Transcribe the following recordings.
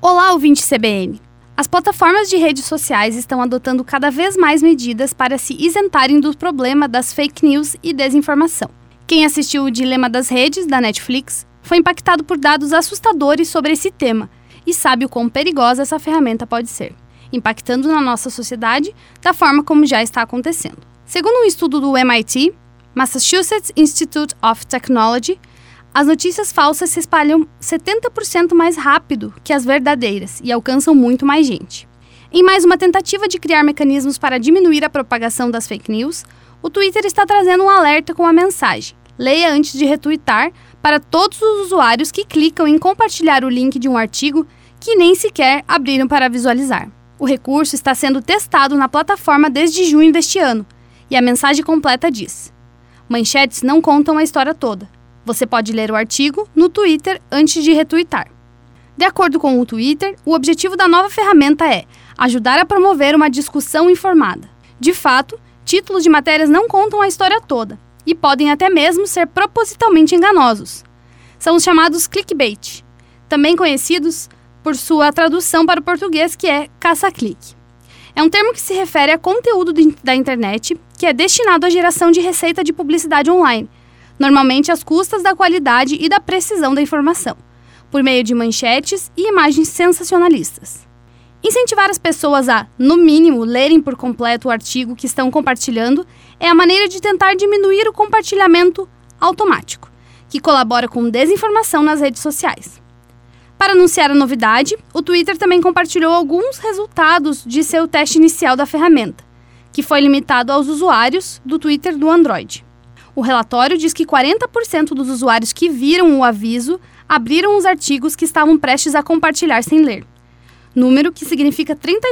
Olá, ouvinte CBN! As plataformas de redes sociais estão adotando cada vez mais medidas para se isentarem do problema das fake news e desinformação. Quem assistiu o Dilema das Redes, da Netflix, foi impactado por dados assustadores sobre esse tema e sabe o quão perigosa essa ferramenta pode ser, impactando na nossa sociedade da forma como já está acontecendo. Segundo um estudo do MIT, Massachusetts Institute of Technology, as notícias falsas se espalham 70% mais rápido que as verdadeiras e alcançam muito mais gente. Em mais uma tentativa de criar mecanismos para diminuir a propagação das fake news, o Twitter está trazendo um alerta com a mensagem: leia antes de retweetar, para todos os usuários que clicam em compartilhar o link de um artigo que nem sequer abriram para visualizar. O recurso está sendo testado na plataforma desde junho deste ano, e a mensagem completa diz: manchetes não contam a história toda. Você pode ler o artigo no Twitter antes de retweetar. De acordo com o Twitter, o objetivo da nova ferramenta é ajudar a promover uma discussão informada. De fato, títulos de matérias não contam a história toda e podem até mesmo ser propositalmente enganosos. São os chamados clickbait, também conhecidos por sua tradução para o português, que é caça-clique. É um termo que se refere a conteúdo da internet que é destinado à geração de receita de publicidade online, normalmente às custas da qualidade e da precisão da informação, por meio de manchetes e imagens sensacionalistas. Incentivar as pessoas a, no mínimo, lerem por completo o artigo que estão compartilhando é a maneira de tentar diminuir o compartilhamento automático, que colabora com desinformação nas redes sociais. Para anunciar a novidade, o Twitter também compartilhou alguns resultados de seu teste inicial da ferramenta, que foi limitado aos usuários do Twitter do Android. O relatório diz que 40% dos usuários que viram o aviso abriram os artigos que estavam prestes a compartilhar sem ler, número que significa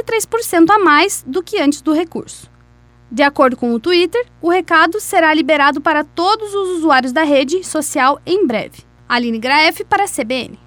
33% a mais do que antes do recurso. De acordo com o Twitter, o recado será liberado para todos os usuários da rede social em breve. Aline Graef para a CBN.